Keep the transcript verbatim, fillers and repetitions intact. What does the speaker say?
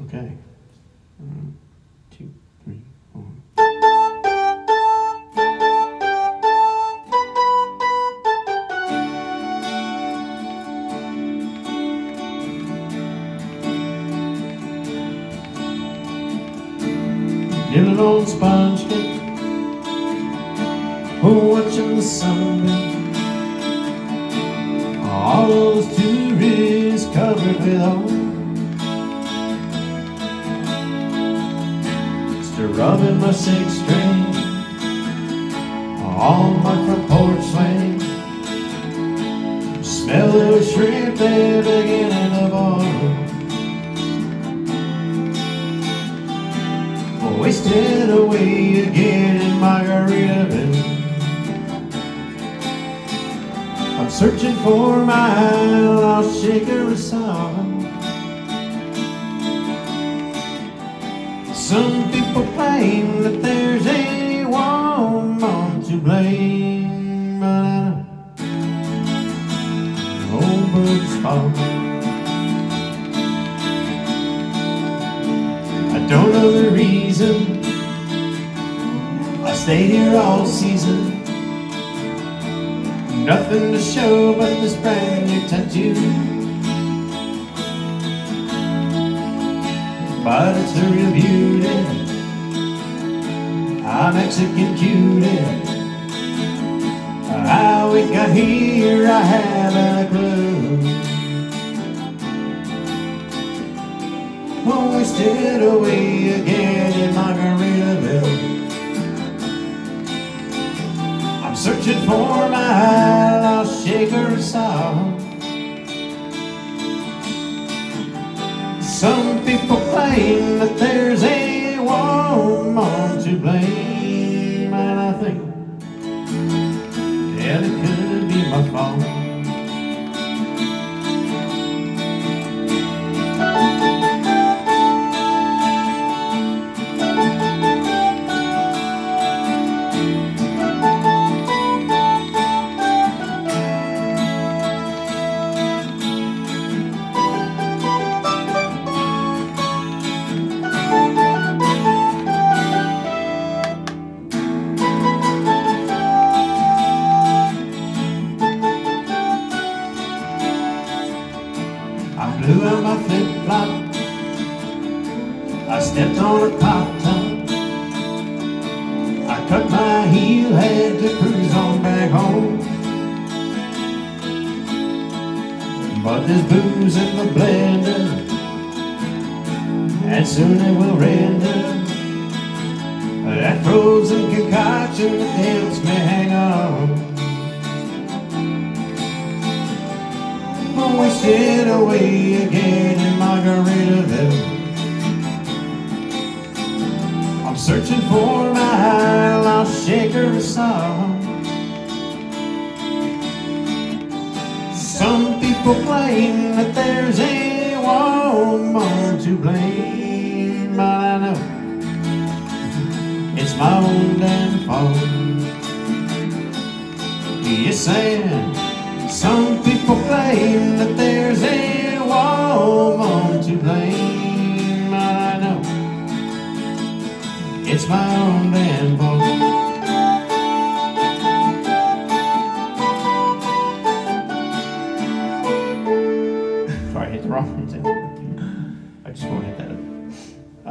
Okay. One, two, three, four. Kneeling on sponge cake, watching the sunbeam. All those tourists covered with oil, still rubbing my six string on my front porch swing. Smell the shrimp there beginning to boil. Wasted away again in Margaritaville. I'm searching for my lost shaker of song. Some people claim that there's a woman to blame, but I know old bird's fault. I don't know the reason I stayed here all season. Nothing to show but this brand new tattoo, but it's a real beauty, a Mexican cutie. How it got here I haven't a clue. Wasted away again in Margaritaville. I'm searching for my lost shaker of song. Some people claim that there's a woman to blame, and I think, yeah, it could be my fault. I blew out my flip-flop, I stepped on a pop top, I cut my heel, had to cruise on back home. But there's booze in the blender, and soon it will render. That frozen concoction that helps me hang on. Wasted away again in Margaritaville. I'm searching for my lost shaker of song. Some people claim that there's a woman to blame, but I know it's my own damn fault. Yes, and some people claim that there's a woman to blame, but I know it's my own damn fault. Sorry, I hit the wrong one.